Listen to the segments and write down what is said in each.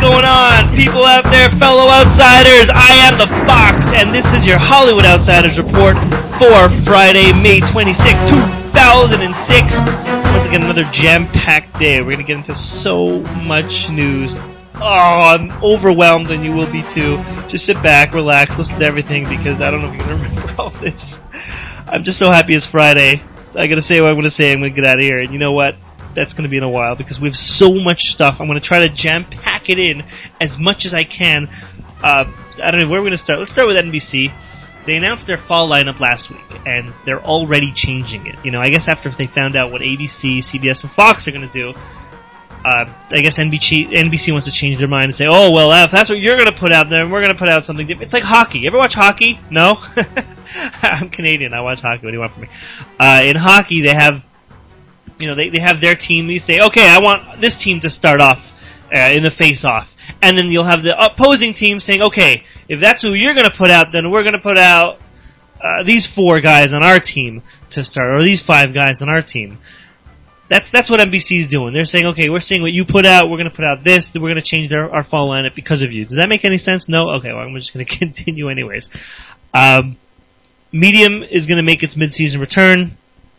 going on, people out there, fellow outsiders? I am the Fox, and this is your Hollywood Outsiders Report for Friday, May 26, 2006. Once again, another jam-packed day. We're going to get into so much news. Oh, I'm overwhelmed, and you will be too. Just sit back, relax, listen to everything, because I don't know if you're going to remember all this. I'm just so happy it's Friday. I got to say what I'm going to say. I'm going to get out of here. And you know what? That's going to be in a while because we have so much stuff. I'm going to try to jam-pack it in as much as I can. I don't know where we're going to start. Let's start with NBC. They announced their fall lineup last week, and they're already changing it. You know, I guess after they found out what ABC, CBS, and Fox are going to do, I guess NBC wants to change their mind and say, oh, well, if that's what you're going to put out there, then we're going to put out something different. It's like hockey. You ever watch hockey? No? I'm Canadian. I watch hockey. What do you want from me? In hockey, they have... You know, they have their team. They say, okay, I want this team to start off in the face-off. And then you'll have the opposing team saying, okay, if that's who you're going to put out, then we're going to put out these 4 guys on our team to start, or these 5 guys on our team. That's what NBC's doing. They're saying, okay, we're seeing what you put out, we're going to put out this, then we're going to change our fall lineup because of you. Does that make any sense? No? Okay, well, I'm just going to continue anyways. Medium is going to make its mid-season return.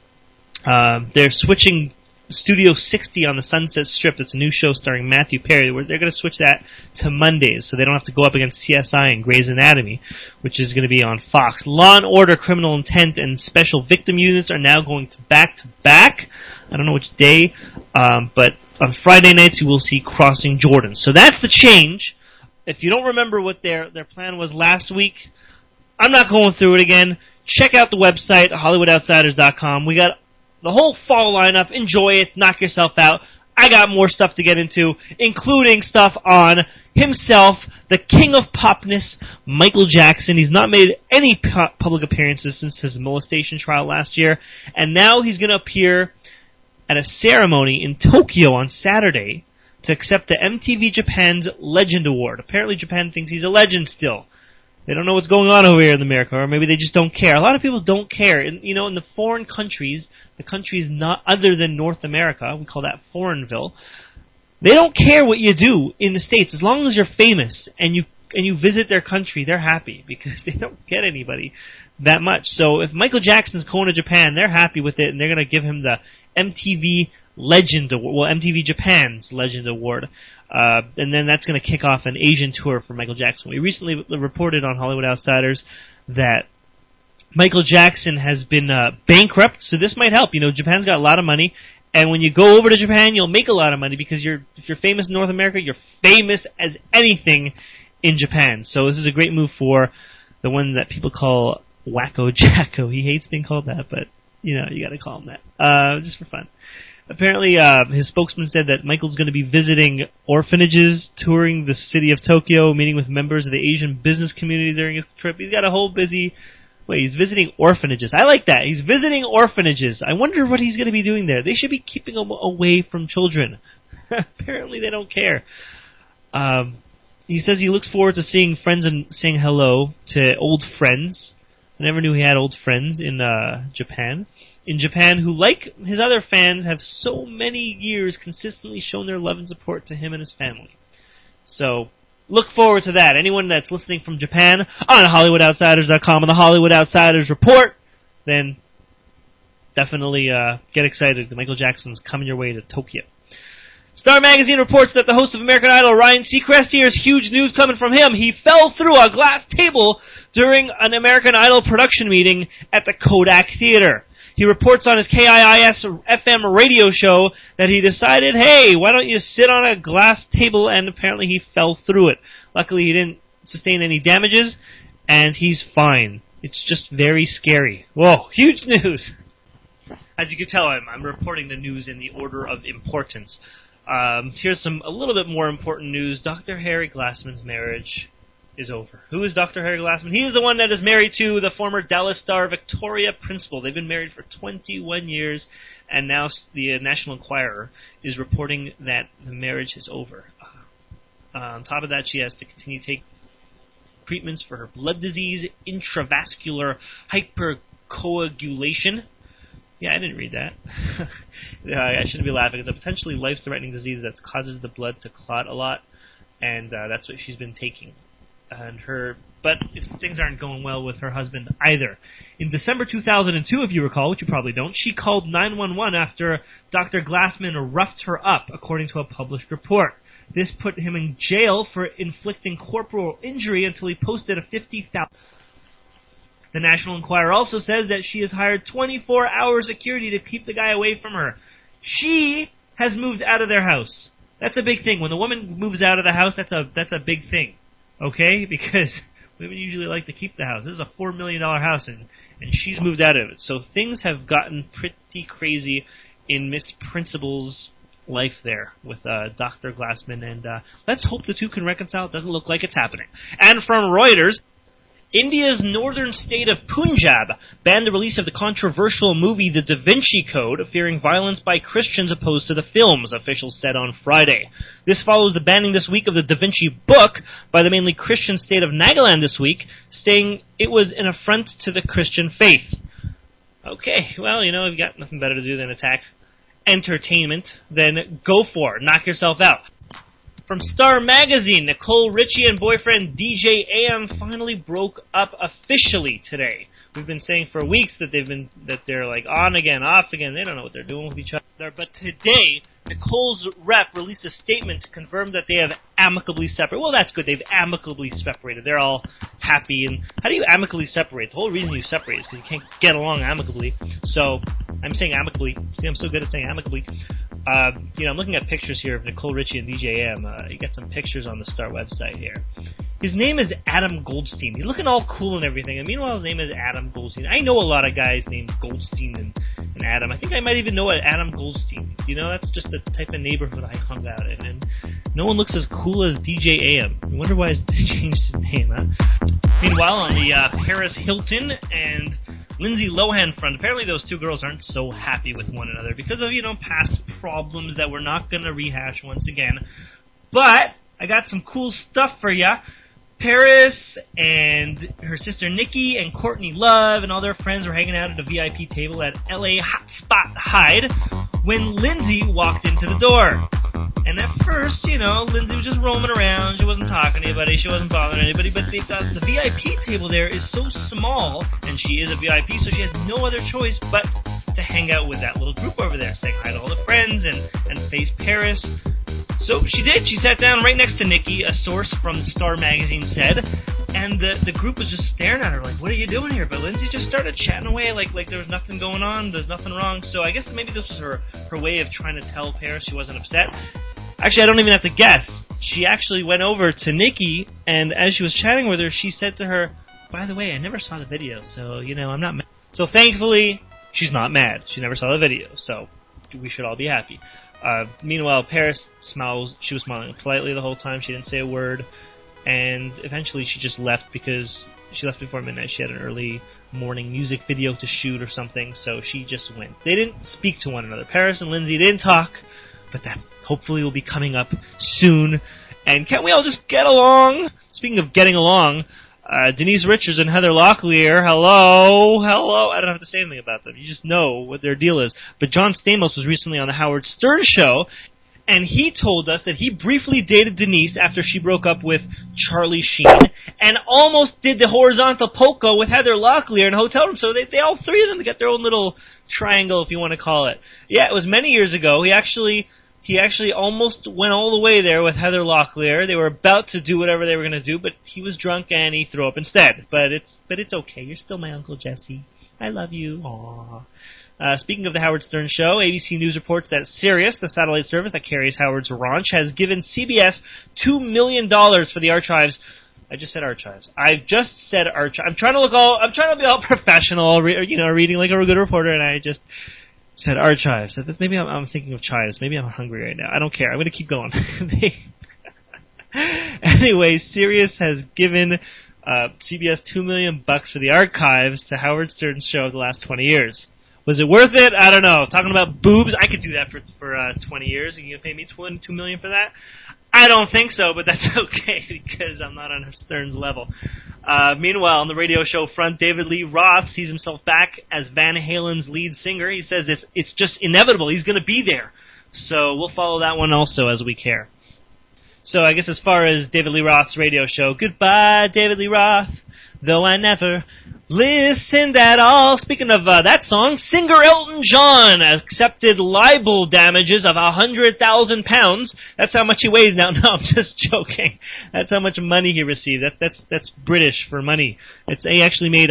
They're switching Studio 60 on the Sunset Strip. That's a new show starring Matthew Perry. They're going to switch that to Mondays, so they don't have to go up against CSI and Grey's Anatomy, which is going to be on Fox. Law & Order, Criminal Intent, and Special Victim Units are now going to back-to-back. I don't know which day, but on Friday nights you will see Crossing Jordan. So that's the change. If you don't remember what their plan was last week, I'm not going through it again. Check out the website, HollywoodOutsiders.com. We got the whole fall lineup. Enjoy it. Knock yourself out. I got more stuff to get into, including stuff on himself, the king of popness, Michael Jackson. He's not made any public appearances since his molestation trial last year, and now he's going to appear at a ceremony in Tokyo on Saturday to accept the MTV Japan's Legend Award. Apparently Japan thinks he's a legend still. They don't know what's going on over here in America, or maybe they just don't care. A lot of people don't care. In the foreign countries, the countries not other than North America, we call that Foreignville, they don't care what you do in the States. As long as you're famous and you visit their country, they're happy because they don't get anybody that much. So if Michael Jackson's going to Japan, they're happy with it, and they're going to give him the MTV Legend Award, well, MTV Japan's Legend Award. And then that's going to kick off an Asian tour for Michael Jackson. We recently reported on Hollywood Outsiders that Michael Jackson has been bankrupt, so this might help. You know, Japan's got a lot of money, and when you go over to Japan, you'll make a lot of money because if you're famous in North America, you're famous as anything in Japan. So this is a great move for the one that people call Wacko Jacko. He hates being called that, but you got to call him that just for fun. Apparently, his spokesman said that Michael's going to be visiting orphanages, touring the city of Tokyo, meeting with members of the Asian business community during his trip. He's got a whole he's visiting orphanages. I like that. He's visiting orphanages. I wonder what he's going to be doing there. They should be keeping him away from children. Apparently they don't care. He says he looks forward to seeing friends and saying hello to old friends. I never knew he had old friends in Japan. In Japan, who, like his other fans, have so many years consistently shown their love and support to him and his family. So, look forward to that. Anyone that's listening from Japan on HollywoodOutsiders.com and the Hollywood Outsiders Report, then definitely get excited. Michael Jackson's coming your way to Tokyo. Star Magazine reports that the host of American Idol, Ryan Seacrest, here's huge news coming from him. He fell through a glass table during an American Idol production meeting at the Kodak Theater. He reports on his KIIS FM radio show that he decided, hey, why don't you sit on a glass table, and apparently he fell through it. Luckily, he didn't sustain any damages, and he's fine. It's just very scary. Whoa, huge news! As you can tell, I'm reporting the news in the order of importance. Here's a little bit more important news. Dr. Harry Glassman's marriage is over. Who is Dr. Harry Glassman? He is the one that is married to the former Dallas star Victoria Principal. They've been married for 21 years, and now the National Enquirer is reporting that the marriage is over. On top of that, she has to continue to take treatments for her blood disease, intravascular hypercoagulation. Yeah, I didn't read that. I shouldn't be laughing. It's a potentially life-threatening disease that causes the blood to clot a lot. and that's what she's been taking. But things aren't going well with her husband either. In December 2002, if you recall, which you probably don't, she called 911 after Dr. Glassman roughed her up, according to a published report. This put him in jail for inflicting corporal injury until he posted a $50,000. The National Enquirer also says that she has hired 24-hour security to keep the guy away from her. She has moved out of their house. That's a big thing. When the woman moves out of the house, that's a big thing. Okay? Because women usually like to keep the house. This is a $4 million house, and she's moved out of it. So things have gotten pretty crazy in Miss Principal's life there with Dr. Glassman, and let's hope the two can reconcile. It doesn't look like it's happening. And from Reuters, India's northern state of Punjab banned the release of the controversial movie The Da Vinci Code, fearing violence by Christians opposed to the films, officials said on Friday. This follows the banning this week of the Da Vinci book by the mainly Christian state of Nagaland this week, saying it was an affront to the Christian faith. Okay, well, you've got nothing better to do than attack entertainment, then go for it. Knock yourself out. From Star Magazine, Nicole Richie and boyfriend DJ AM finally broke up officially today. We've been saying for weeks that they're like on again, off again. They don't know what they're doing with each other. But today, Nicole's rep released a statement to confirm that they have amicably separated. Well, that's good. They've amicably separated. They're all happy. And how do you amicably separate? The whole reason you separate is because you can't get along amicably. So I'm saying amicably. See, I'm so good at saying amicably. I'm looking at pictures here of Nicole Richie and DJ AM. You got some pictures on the Star website here. His name is Adam Goldstein. He's looking all cool and everything, and meanwhile his name is Adam Goldstein. I know a lot of guys named Goldstein and Adam. I think I might even know Adam Goldstein. That's just the type of neighborhood I hung out in, and no one looks as cool as DJ AM. I wonder why he changed his name, huh? Meanwhile, on the Paris Hilton and Lindsay Lohan front, apparently those two girls aren't so happy with one another because of, past problems that we're not going to rehash once again. But I got some cool stuff for ya. Paris and her sister Nikki and Courtney Love and all their friends were hanging out at a VIP table at LA Hotspot Hyde when Lindsay walked into the door. And at first, Lindsay was just roaming around. She wasn't talking to anybody. She wasn't bothering anybody. But the VIP table there is so small, and she is a VIP, so she has no other choice but to hang out with that little group over there, saying hi to all the friends and face Paris. So she did. She sat down right next to Nikki, a source from Star Magazine said, and the group was just staring at her like, what are you doing here? But Lindsay just started chatting away like there was nothing going on, there's nothing wrong. So I guess maybe this was her way of trying to tell Paris she wasn't upset. Actually, I don't even have to guess. She actually went over to Nikki, and as she was chatting with her, she said to her, by the way, I never saw the video, so, I'm not mad. So thankfully, she's not mad. She never saw the video, so we should all be happy. Meanwhile, Paris smiles. She was smiling politely the whole time. She didn't say a word. And eventually she just left because she left before midnight. She had an early morning music video to shoot or something, so she just went. They didn't speak to one another. Paris and Lindsay didn't talk, but that hopefully will be coming up soon. And can't we all just get along? Speaking of getting along, Denise Richards and Heather Locklear, hello. I don't have to say anything about them. You just know what their deal is. But John Stamos was recently on the Howard Stern show, and he told us that he briefly dated Denise after she broke up with Charlie Sheen, and almost did the horizontal polka with Heather Locklear in a hotel room. So they all three of them got their own little triangle, if you want to call it. Yeah, it was many years ago. He actually almost went all the way there with Heather Locklear. They were about to do whatever they were going to do, but he was drunk and he threw up instead. But it's okay. You're still my Uncle Jesse. I love you. Aww. Speaking of the Howard Stern show, ABC News reports that Sirius, the satellite service that carries Howard's ranch, has given CBS $2 million for the archives. I just said archives. I've just said archives. I'm trying to be all professional, reading like a good reporter, and I just said archives. Maybe I'm thinking of chives. Maybe I'm hungry right now. I don't care. I'm going to keep going. Anyway, Sirius has given CBS $2 million for the archives to Howard Stern's show the last 20 years. Was it worth it? I don't know. Talking about boobs, I could do that for 20 years. And you pay me $2 million for that? I don't think so, but that's okay because I'm not on Stern's level. Meanwhile, on the radio show front, David Lee Roth sees himself back as Van Halen's lead singer. He says it's just inevitable. He's going to be there. So we'll follow that one also as we care. So I guess as far as David Lee Roth's radio show, goodbye, David Lee Roth, though I never listened at all. Speaking of that song, singer Elton John accepted libel damages of £100,000. That's how much he weighs now. No, I'm just joking. That's how much money he received. That's British for money. He actually made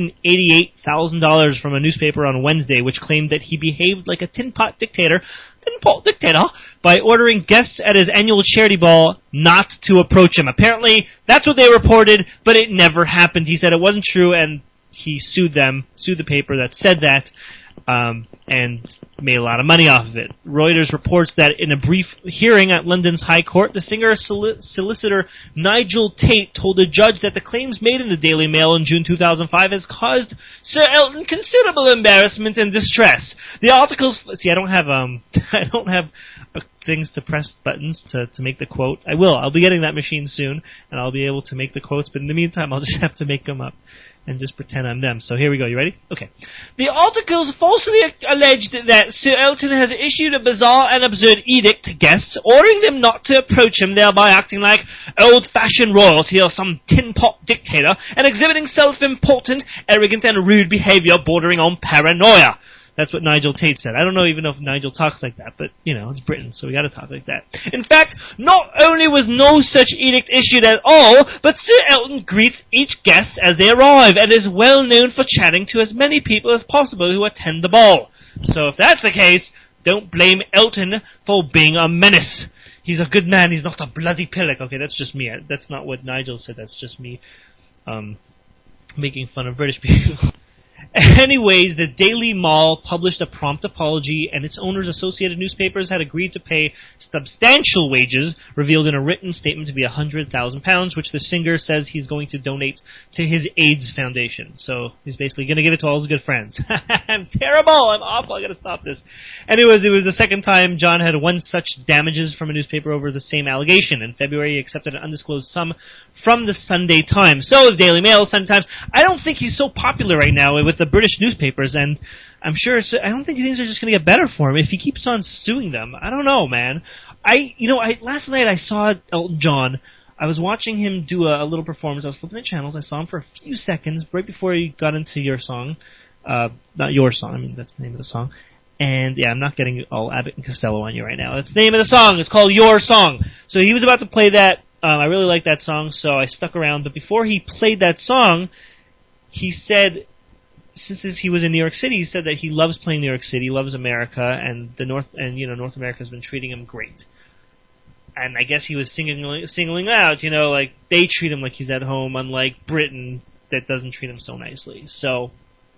$188,000 from a newspaper on Wednesday, which claimed that he behaved like a tin pot dictator by ordering guests at his annual charity ball not to approach him. Apparently, that's what they reported, but it never happened. He said it wasn't true, and he sued the paper that said that, and made a lot of money off of it. Reuters reports that in a brief hearing at London's High Court, the singer solicitor Nigel Tate told a judge that the claims made in the Daily Mail in June 2005 has caused Sir Elton considerable embarrassment and distress. The articles, see, I don't have things to press buttons to make the quote. I'll be getting that machine soon, and I'll be able to make the quotes, but in the meantime, I'll just have to make them up and just pretend I'm them. So here we go. You ready? Okay. The articles falsely alleged that Sir Elton has issued a bizarre and absurd edict to guests, ordering them not to approach him, thereby acting like old-fashioned royalty or some tin-pot dictator, and exhibiting self-important, arrogant, and rude behavior bordering on paranoia. That's what Nigel Tate said. I don't even know if Nigel talks like that, but, it's Britain, so we gotta talk like that. In fact, not only was no such edict issued at all, but Sir Elton greets each guest as they arrive, and is well known for chatting to as many people as possible who attend the ball. So if that's the case, don't blame Elton for being a menace. He's a good man, he's not a bloody pillock. Okay, that's just me. That's not what Nigel said, that's just me, making fun of British people. Anyways, the Daily Mall published a prompt apology, and its owners, Associated Newspapers, had agreed to pay substantial wages, revealed in a written statement to be £100,000, which the singer says he's going to donate to his AIDS foundation. So he's basically going to give it to all his good friends. I'm terrible! I'm awful! I gotta stop this. Anyways, it was the second time John had won such damages from a newspaper over the same allegation. In February, he accepted an undisclosed sum from the Sunday Times. So the Daily Mail, Sunday Times. I don't think he's so popular right now with the British newspapers, and I don't think things are just going to get better for him if he keeps on suing them. I don't know, man. Last night I saw Elton John. I was watching him do a little performance. I was flipping the channels. I saw him for a few seconds right before he got into your song. Not your song. I mean, that's the name of the song. And yeah, I'm not getting all Abbott and Costello on you right now. That's the name of the song. It's called Your Song. So he was about to play that. I really like that song, so I stuck around. But before he played that song, he said, since he was in New York City, he said that he loves playing New York City, loves America, and North America has been treating him great. And I guess he was singling out, like they treat him like he's at home, unlike Britain that doesn't treat him so nicely. So,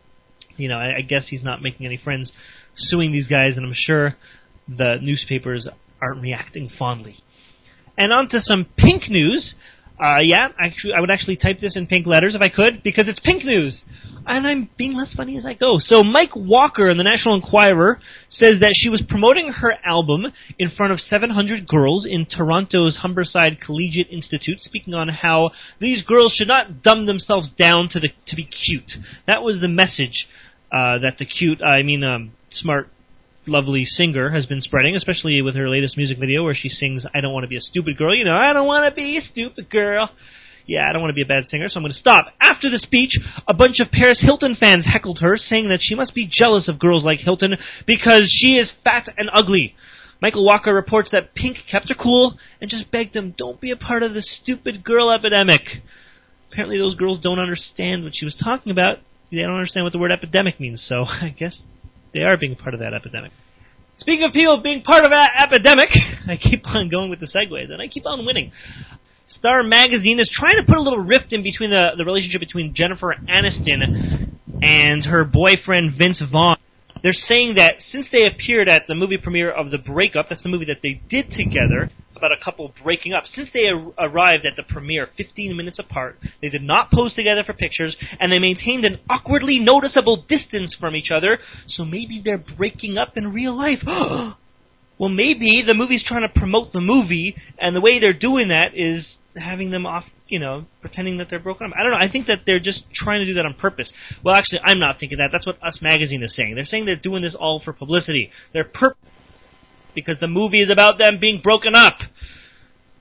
I guess he's not making any friends suing these guys, and I'm sure the newspapers aren't reacting fondly. And on to some Pink news. I would actually type this in pink letters if I could, because it's Pink news. And I'm being less funny as I go. So Mike Walker in the National Enquirer says that she was promoting her album in front of 700 girls in Toronto's Humberside Collegiate Institute, speaking on how these girls should not dumb themselves down to be cute. That was the message that the smart, lovely singer has been spreading, especially with her latest music video where she sings, I don't want to be a stupid girl. I don't want to be a stupid girl. Yeah, I don't want to be a bad singer, so I'm going to stop. After the speech, a bunch of Paris Hilton fans heckled her, saying that she must be jealous of girls like Hilton because she is fat and ugly. Michael Walker reports that Pink kept her cool and just begged them, don't be a part of the stupid girl epidemic. Apparently those girls don't understand what she was talking about. They don't understand what the word epidemic means, so I guess they are being part of that epidemic. Speaking of people being part of that epidemic, I keep on going with the segues, and I keep on winning. Star Magazine is trying to put a little rift in between the relationship between Jennifer Aniston and her boyfriend Vince Vaughn. They're saying that since they appeared at the movie premiere of The Breakup, that's the movie that they did together, about a couple breaking up, since they arrived at the premiere 15 minutes apart, they did not pose together for pictures, and they maintained an awkwardly noticeable distance from each other, so maybe they're breaking up in real life. Well, maybe the movie's trying to promote the movie, and the way they're doing that is having them off, pretending that they're broken up. I don't know. I think that they're just trying to do that on purpose. Well, actually, I'm not thinking that. That's what Us Magazine is saying. They're saying they're doing this all for publicity. They're because the movie is about them being broken up.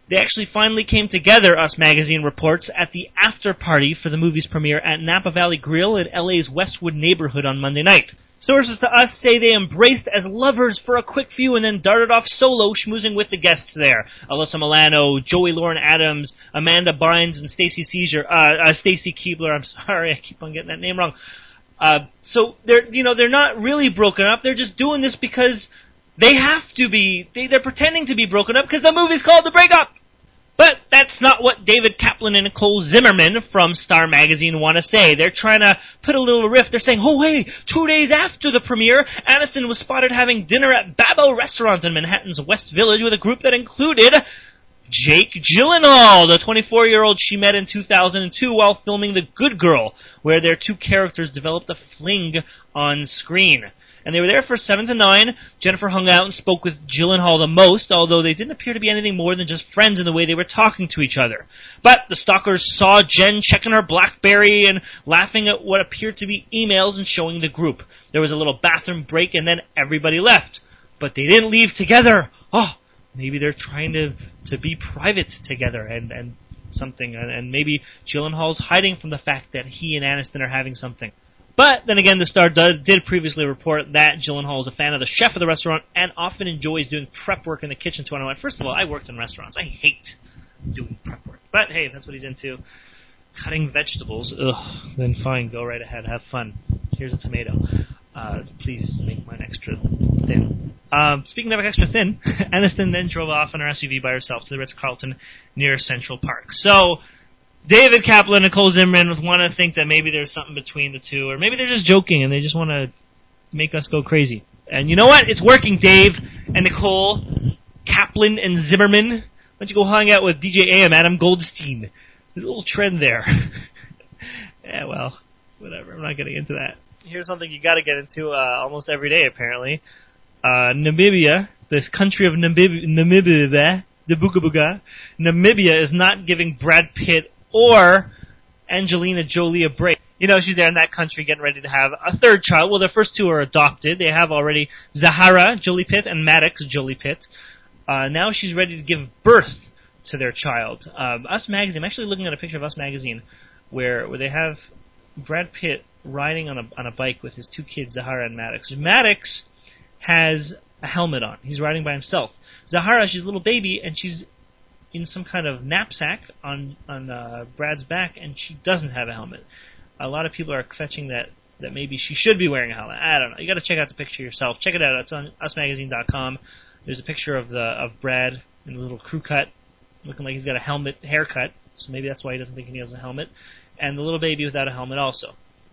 They actually finally came together, Us Magazine reports, at the after party for the movie's premiere at Napa Valley Grill in LA's Westwood neighborhood on Monday night. Sources to Us say they embraced as lovers for a quick few and then darted off solo, schmoozing with the guests there. Alyssa Milano, Joey Lauren Adams, Amanda Bynes, and Stacy Keibler. I'm sorry, I keep on getting that name wrong. So they're not really broken up. They're just doing this because they have to be. They're pretending to be broken up because the movie's called The Breakup. But that's not what David Kaplan and Nicole Zimmerman from Star Magazine want to say. They're trying to put a little riff. They're saying, oh, hey, 2 days after the premiere, Aniston was spotted having dinner at Babbo Restaurant in Manhattan's West Village with a group that included Jake Gyllenhaal, the 24-year-old she met in 2002 while filming The Good Girl, where their two characters developed a fling on screen. And they were there for 7 to 9. Jennifer hung out and spoke with Gyllenhaal the most, although they didn't appear to be anything more than just friends in the way they were talking to each other. But the stalkers saw Jen checking her BlackBerry and laughing at what appeared to be emails and showing the group. There was a little bathroom break and then everybody left. But they didn't leave together. Oh, maybe they're trying to be private together and something. And maybe Gyllenhaal's hiding from the fact that he and Aniston are having something. But then again, the Star did previously report that Gyllenhaal is a fan of the chef of the restaurant and often enjoys doing prep work in the kitchen. To one. First of all, I worked in restaurants. I hate doing prep work. But hey, that's what he's into. Cutting vegetables. Ugh. Then fine, go right ahead. Have fun. Here's a tomato. Please make mine extra thin. Speaking of extra thin, Aniston then drove off on her SUV by herself to the Ritz-Carlton near Central Park. So David Kaplan and Nicole Zimmerman want to think that maybe there's something between the two, or maybe they're just joking and they just want to make us go crazy. And you know what? It's working, Dave and Nicole, Kaplan and Zimmerman. Why don't you go hang out with DJ AM, Adam Goldstein? There's a little trend there. Yeah, well, whatever. I'm not getting into that. Here's something you got to get into almost every day, apparently. Namibia, this country of Namibia, the Booga Booga, Namibia is not giving Brad Pitt or Angelina Jolie a break. You know, she's there in that country getting ready to have a third child. Well, their first two are adopted. They have already Zahara Jolie Pitt and Maddox Jolie Pitt. Now she's ready to give birth to their child. Us Magazine, I'm actually looking at a picture of Us Magazine where they have Brad Pitt riding on a bike with his two kids, Zahara and Maddox. Maddox has a helmet on. He's riding by himself. Zahara, she's a little baby, and she's in some kind of knapsack on Brad's back, and she doesn't have a helmet. A lot of people are fetching that maybe she should be wearing a helmet. I don't know. You got to check out the picture yourself. Check it out. It's on usmagazine.com. There's a picture of Brad in a little crew cut, looking like he's got a helmet haircut. So maybe that's why he doesn't think he has a helmet. And the little baby without a helmet also.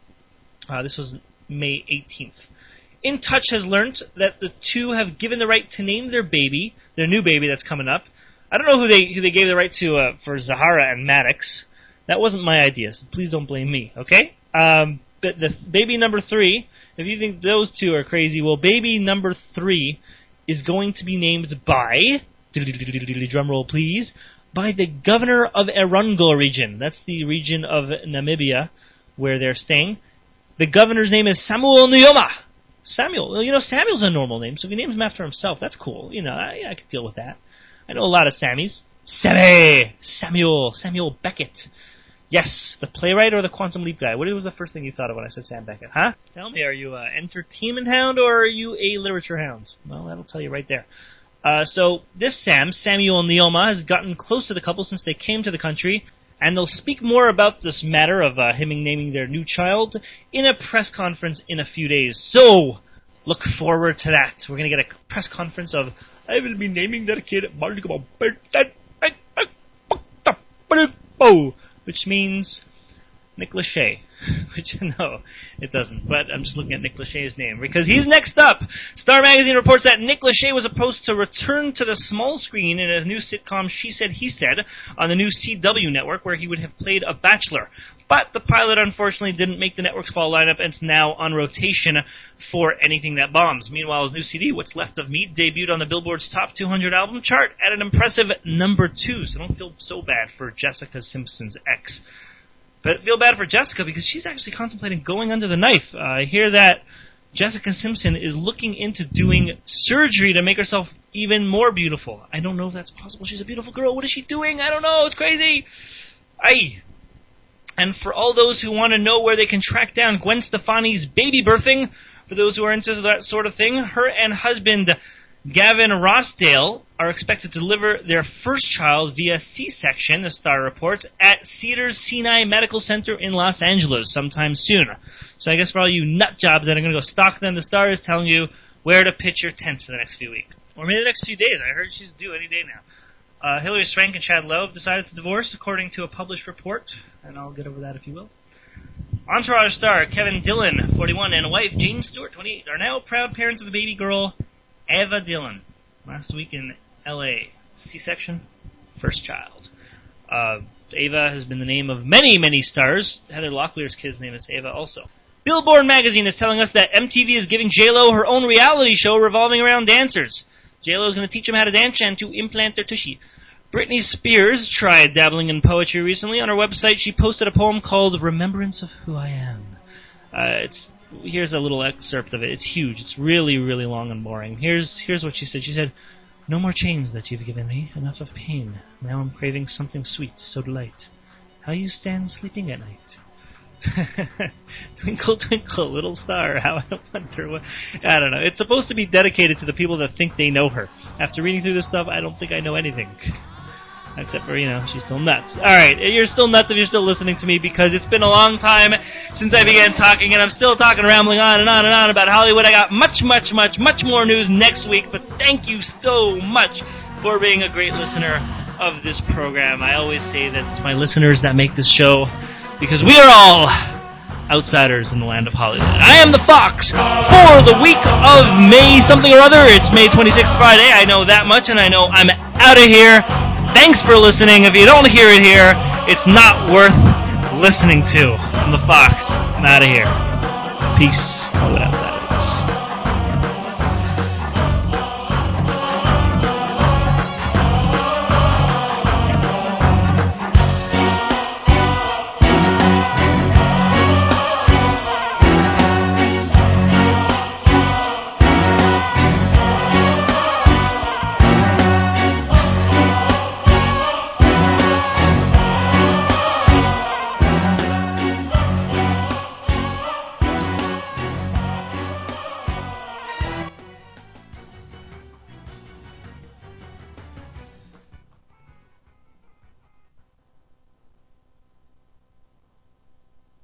This was May 18th. In Touch has learned that the two have given the right to name their baby, their new baby that's coming up. I don't know who they gave the right to for Zahara and Maddox. That wasn't my idea, so please don't blame me, okay? But the baby number 3, if you think those two are crazy, well, baby number 3 is going to be named by, drum roll please, by the governor of Erongo region. That's the region of Namibia where they're staying. The governor's name is Samuel Nyoma. Samuel. Well, you know, Samuel's a normal name, so if he names him after himself, that's cool. You know, I could deal with that. I know a lot of Sammys. Samuel Beckett. Yes, the playwright or the Quantum Leap guy? What was the first thing you thought of when I said Sam Beckett? Huh? Tell me, are you an entertainment hound or are you a literature hound? Well, that'll tell you right there. So this Samuel Nyoma, has gotten close to the couple since they came to the country, and they'll speak more about this matter of him naming their new child in a press conference in a few days. So, look forward to that. We're going to get a press conference of, I will be naming that kid which means Nick Lachey. Which, no, it doesn't. But I'm just looking at Nick Lachey's name because he's next up. Star Magazine reports that Nick Lachey was supposed to return to the small screen in a new sitcom, She Said, He Said, on the new CW network where he would have played a bachelor. But the pilot unfortunately didn't make the network's fall lineup and it's now on rotation for Anything That Bombs. Meanwhile, his new CD, What's Left of Me, debuted on the Billboard's Top 200 album chart at an impressive number 2. So don't feel so bad for Jessica Simpson's ex. But feel bad for Jessica because she's actually contemplating going under the knife. I hear that Jessica Simpson is looking into doing surgery to make herself even more beautiful. I don't know if that's possible. She's a beautiful girl. What is she doing? I don't know. It's crazy. Aye. And for all those who want to know where they can track down Gwen Stefani's baby birthing, for those who are into that sort of thing, her and husband Gavin Rossdale are expected to deliver their first child via C-section, the Star reports, at Cedars-Sinai Medical Center in Los Angeles sometime soon. So I guess for all you nut jobs that are going to go stalk them, the Star is telling you where to pitch your tents for the next few weeks. Or maybe the next few days. I heard she's due any day now. Hilary Swank and Chad Lowe have decided to divorce, according to a published report, and I'll get over that if you will. Entourage star Kevin Dillon, 41, and wife Jane Stewart, 28, are now proud parents of a baby girl, Ava Dillon. Last week in L.A. C-section, first child. Ava has been the name of many, many stars. Heather Locklear's kid's name is Ava also. Billboard magazine is telling us that MTV is giving J-Lo her own reality show revolving around dancers. J-Lo is going to teach them how to dance and to implant their tushy. Britney Spears tried dabbling in poetry recently. On her website, she posted a poem called Remembrance of Who I Am. Here's a little excerpt of it. It's huge. It's really, really long and boring. Here's what she said. She said, "No more chains that you've given me, enough of pain. Now I'm craving something sweet, so delight. How you stand sleeping at night." Twinkle, twinkle, little star, how I wonder what... I don't know. It's supposed to be dedicated to the people that think they know her. After reading through this stuff, I don't think I know anything. Except for, she's still nuts. Alright, you're still nuts if you're still listening to me, because it's been a long time since I began talking, and I'm still talking, rambling on and on and on about Hollywood. I got much, much, much, much more news next week, but thank you so much for being a great listener of this program. I always say that it's my listeners that make this show, because we are all outsiders in the land of Hollywood. I am the Fox for the week of May something or other. It's May 26th, Friday. I know that much, and I know I'm out of here. Thanks for listening. If you don't hear it here, it's not worth listening to. I'm the Fox. I'm out of here. Peace.